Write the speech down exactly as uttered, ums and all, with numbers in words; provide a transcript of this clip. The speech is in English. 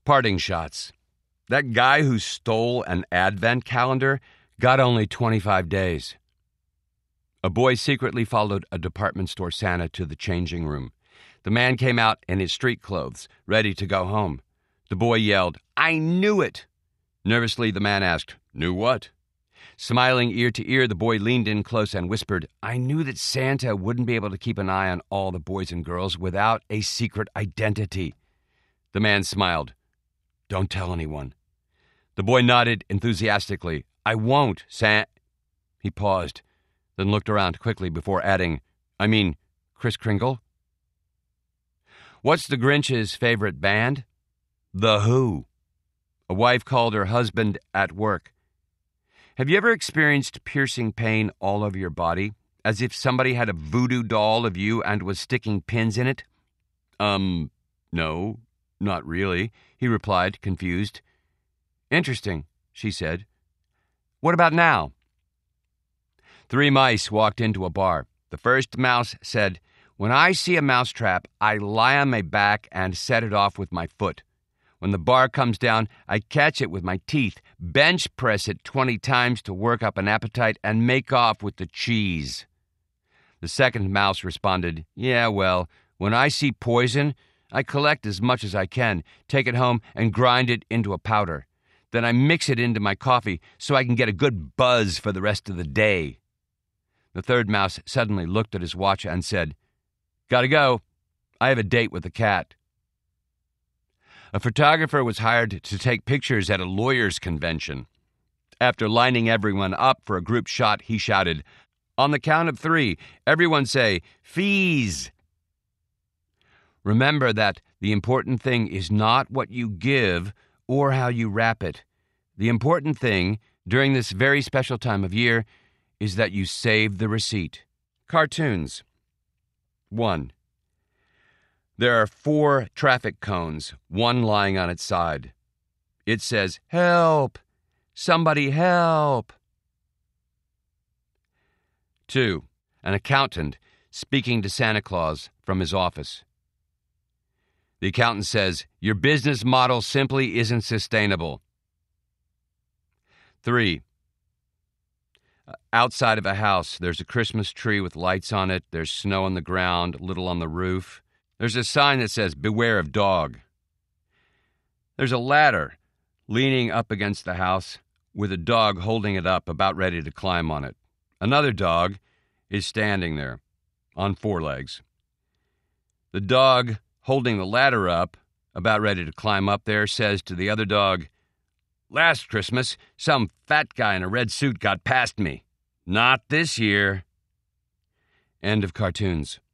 Parting shots. That guy who stole an advent calendar got only twenty-five days. A boy secretly followed a department store Santa to the changing room. The man came out in his street clothes, ready to go home. The boy yelled, "I knew it!" Nervously, the man asked, "Knew what?" Smiling ear to ear, the boy leaned in close and whispered, "I knew that Santa wouldn't be able to keep an eye on all the boys and girls without a secret identity." The man smiled. "Don't tell anyone." The boy nodded enthusiastically. "I won't, Sam." He paused, then looked around quickly before adding, "I mean, Kris Kringle?" What's the Grinch's favorite band? The Who. A wife called her husband at work. Have you ever experienced piercing pain all over your body, as if somebody had a voodoo doll of you and was sticking pins in it? Um, no, not really, he replied, confused. Interesting, she said. What about now? Three mice walked into a bar. The first mouse said, "When I see a mousetrap, I lie on my back and set it off with my foot. When the bar comes down, I catch it with my teeth, bench press it twenty times to work up an appetite, and make off with the cheese." The second mouse responded, "Yeah, well, when I see poison, I collect as much as I can, take it home, and grind it into a powder. Then I mix it into my coffee so I can get a good buzz for the rest of the day." The third mouse suddenly looked at his watch and said, "Gotta go. I have a date with the cat." A photographer was hired to take pictures at a lawyers' convention. After lining everyone up for a group shot, he shouted, "On the count of three, everyone say, fees." Remember that the important thing is not what you give or how you wrap it. The important thing, during this very special time of year, is that you save the receipt. Cartoons. One. There are four traffic cones, one lying on its side. It says, "Help! Somebody help!" Two. An accountant speaking to Santa Claus from his office. The accountant says, "Your business model simply isn't sustainable." Three. Outside of a house, there's a Christmas tree with lights on it. There's snow on the ground, little on the roof. There's a sign that says, "Beware of dog." There's a ladder leaning up against the house with a dog holding it up, about ready to climb on it. Another dog is standing there on four legs. The dog holding the ladder up, about ready to climb up there, says to the other dog, "Last Christmas, some fat guy in a red suit got past me. Not this year." End of cartoons.